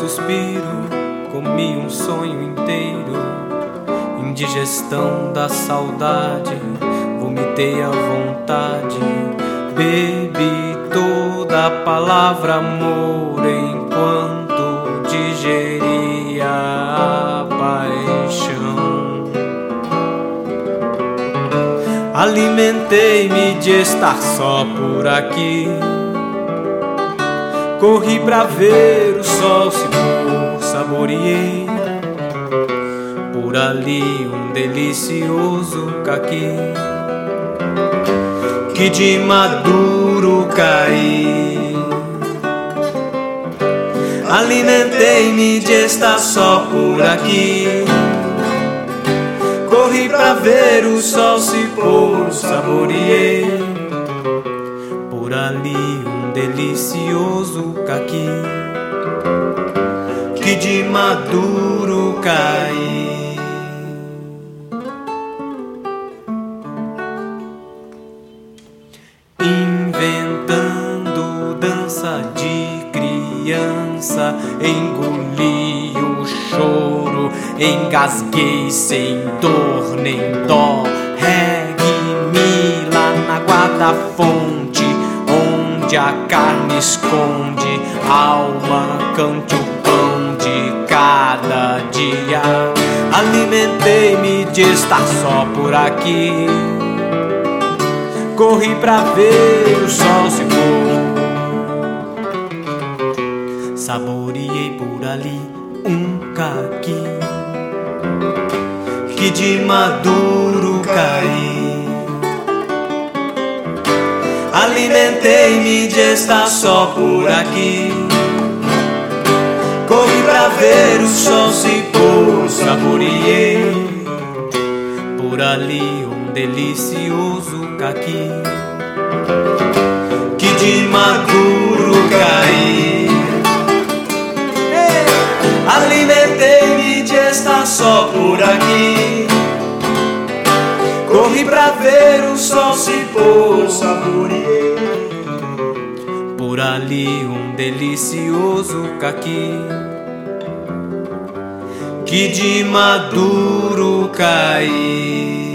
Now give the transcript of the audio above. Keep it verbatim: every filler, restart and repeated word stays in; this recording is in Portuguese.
suspiro, comi um sonho inteiro. Indigestão da saudade, vomitei à vontade. Bebi toda a palavra amor enquanto digeria a paixão. Alimentei-me de estar só por aqui. Corri pra ver o sol se pôr, saboreei por ali um delicioso caqui que de maduro caí. Alimentei-me de estar só por aqui. Corri pra ver o sol se pôr, saboreei por ali um delicioso caqui que de maduro caí. Inventando dança de criança, engoli o choro, engasguei sem dor nem dó. Regue-me lá na guarda-fonte, onde a carne esconde, alma cante o pão de cada dia. Alimentei-me de estar só por aqui. Corri pra ver o sol se pôr, saboreei por ali um caqui que de maduro caí. Alimentei-me de estar só por aqui. Corri pra ver o sol se pôr, saboreei por ali um delicioso caqui que de maduro caí. Alimentei-me de estar só por aqui. Corri pra ver o sol se pôr, saboreei por ali um delicioso caqui que de maduro caí.